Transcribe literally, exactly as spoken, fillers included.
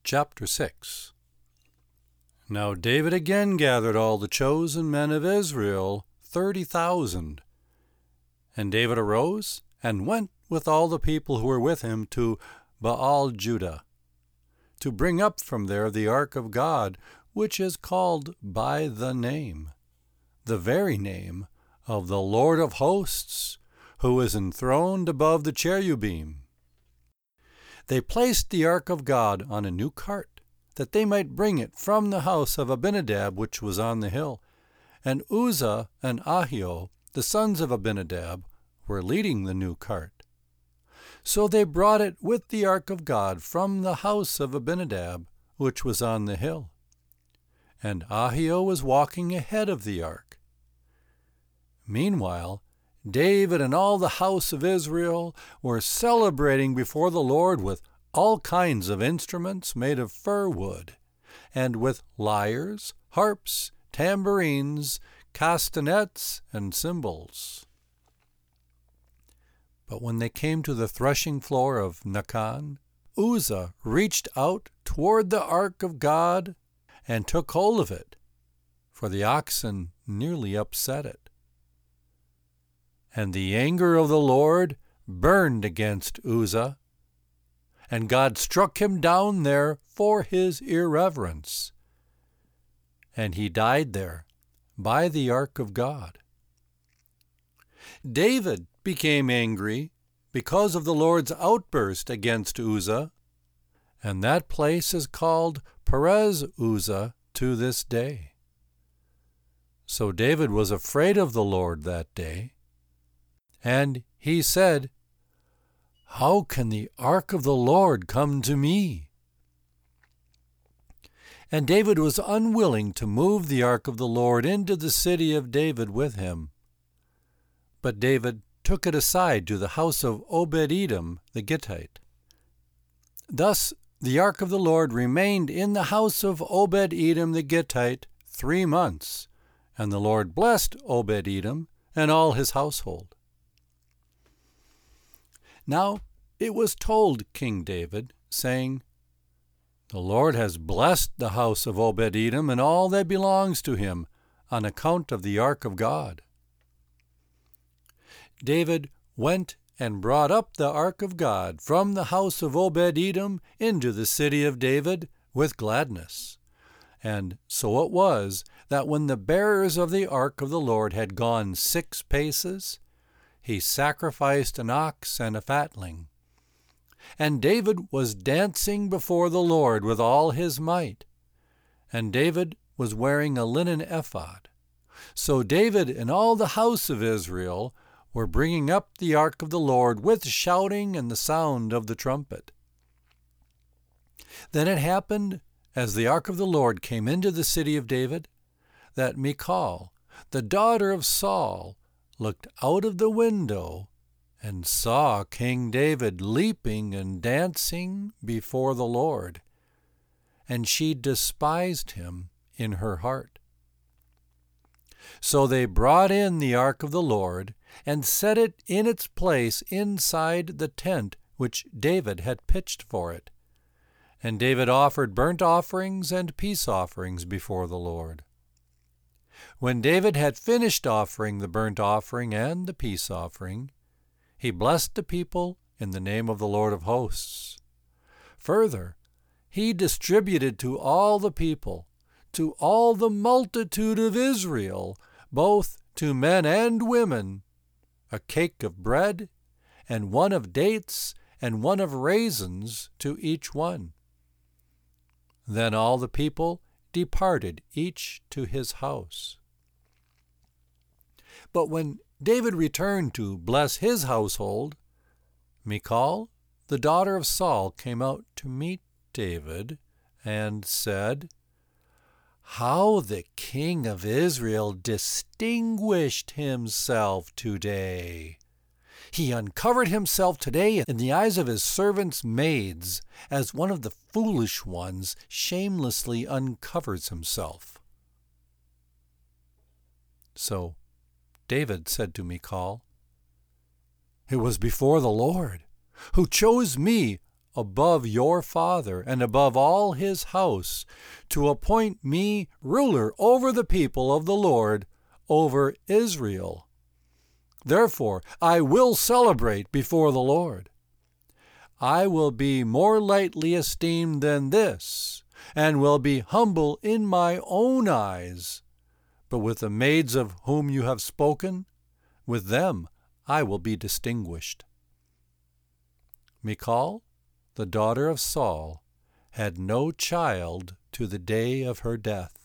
Chapter six. Now David again gathered all the chosen men of Israel, thirty thousand. And David arose and went with all the people who were with him to Baal-Judah, to bring up from there the ark of God, which is called by the name, the very name of the Lord of hosts, who is enthroned above the cherubim. They placed the ark of God on a new cart, that they might bring it from the house of Abinadab which was on the hill. And Uzzah and Ahio, the sons of Abinadab, were leading the new cart. So they brought it with the ark of God from the house of Abinadab, which was on the hill. And Ahio was walking ahead of the ark. Meanwhile, David and all the house of Israel were celebrating before the Lord with all kinds of instruments made of fir wood, and with lyres, harps, tambourines, castanets, and cymbals. But when they came to the threshing floor of Nacon, Uzzah reached out toward the ark of God and took hold of it, for the oxen nearly upset it. And the anger of the Lord burned against Uzzah, and God struck him down there for his irreverence, and he died there by the ark of God. David became angry because of the Lord's outburst against Uzzah, and that place is called Perez Uzzah to this day. So David was afraid of the Lord that day, and he said, "How can the ark of the Lord come to me?" And David was unwilling to move the ark of the Lord into the city of David with him. But David took it aside to the house of Obed-Edom the Gittite. Thus the ark of the Lord remained in the house of Obed-Edom the Gittite three months, and the Lord blessed Obed-Edom and all his household. Now it was told King David, saying, "The Lord has blessed the house of Obed-Edom and all that belongs to him on account of the ark of God." David went and brought up the ark of God from the house of Obed-Edom into the city of David with gladness. And so it was that when the bearers of the ark of the Lord had gone six paces, he sacrificed an ox and a fatling. And David was dancing before the Lord with all his might. And David was wearing a linen ephod. So David and all the house of Israel were bringing up the ark of the Lord with shouting and the sound of the trumpet. Then it happened, as the ark of the Lord came into the city of David, that Michal, the daughter of Saul, looked out of the window and saw King David leaping and dancing before the Lord, and she despised him in her heart. So they brought in the ark of the Lord and set it in its place inside the tent which David had pitched for it. And David offered burnt offerings and peace offerings before the Lord. When David had finished offering the burnt offering and the peace offering, he blessed the people in the name of the Lord of hosts. Further, he distributed to all the people, to all the multitude of Israel, both to men and women, a cake of bread, and one of dates, and one of raisins to each one. Then all the people departed each to his house. But when David returned to bless his household, Michal, the daughter of Saul, came out to meet David and said, "How the king of Israel distinguished himself today! He uncovered himself today in the eyes of his servants' maids, as one of the foolish ones shamelessly uncovers himself." So David said to Michal, "It was before the Lord, who chose me above your father and above all his house, to appoint me ruler over the people of the Lord, over Israel. Therefore I will celebrate before the Lord. I will be more lightly esteemed than this, and will be humble in my own eyes. But with the maids of whom you have spoken, with them I will be distinguished." Michal, the daughter of Saul, had no child to the day of her death.